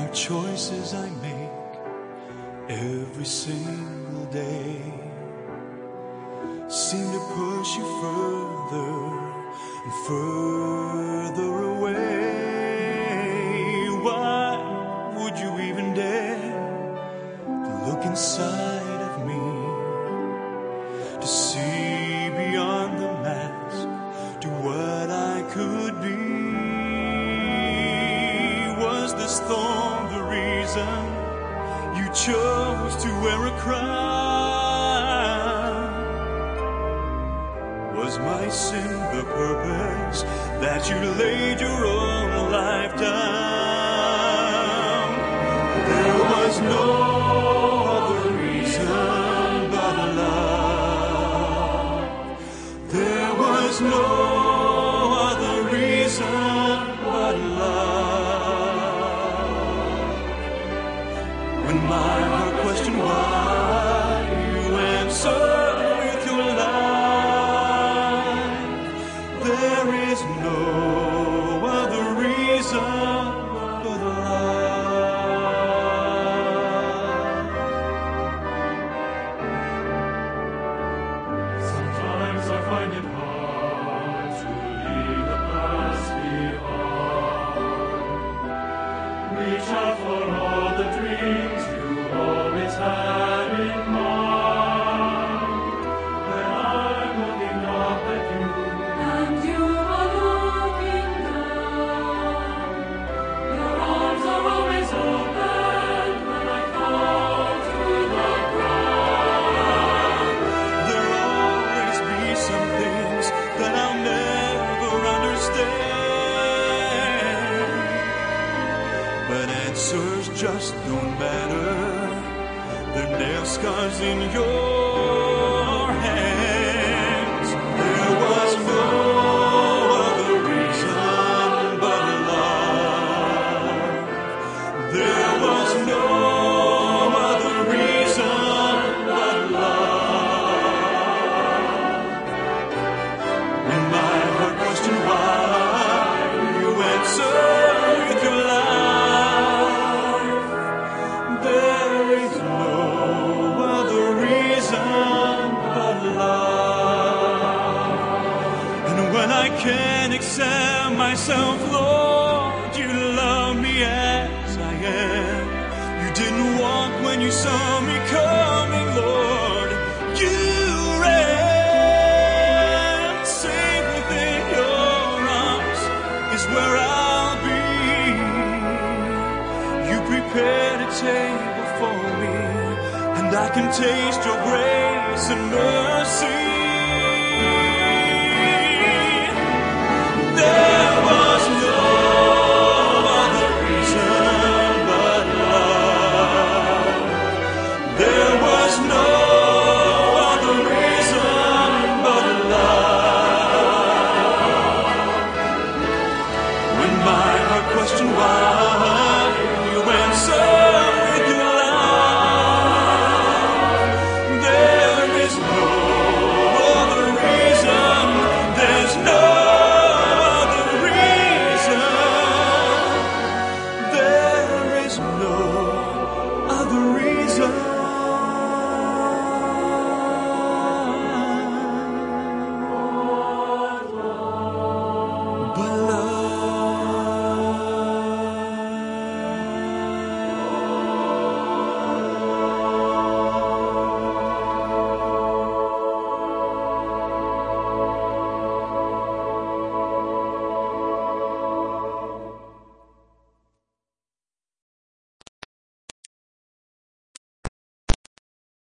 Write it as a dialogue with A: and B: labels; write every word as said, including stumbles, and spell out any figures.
A: are choices I make every single day seem to push you further and further away. Why would you even dare to look inside of me to see beyond the mask to what I could be? Was this thorn the reason you chose to wear a crown? Was my sin the purpose that you laid your own life down? There was no other reason but love. There was no other reason but love. When my heart questioned why, you answered with your life. There is no other reason but love.
B: Sometimes I find it hard to leave the past behind. Reach out for all the dreams you always had in mind. When I'm looking up at you,
C: And you are looking down.
B: your arms are always open when I fall to the ground.
A: There'll always be some things that I'll never understand, but answers just don't matter. They're nail scars in your hands. There was no other reason but love. There was no other reason but love. When my heart questioned why, you answered with your life. There is no other reason but love. And when I can't accept myself, Lord, you love me as I am. You didn't walk when you saw me coming, Lord. You ran safe within your arms is where I'll be. You prepared a table for me, and I can taste your grace and mercy.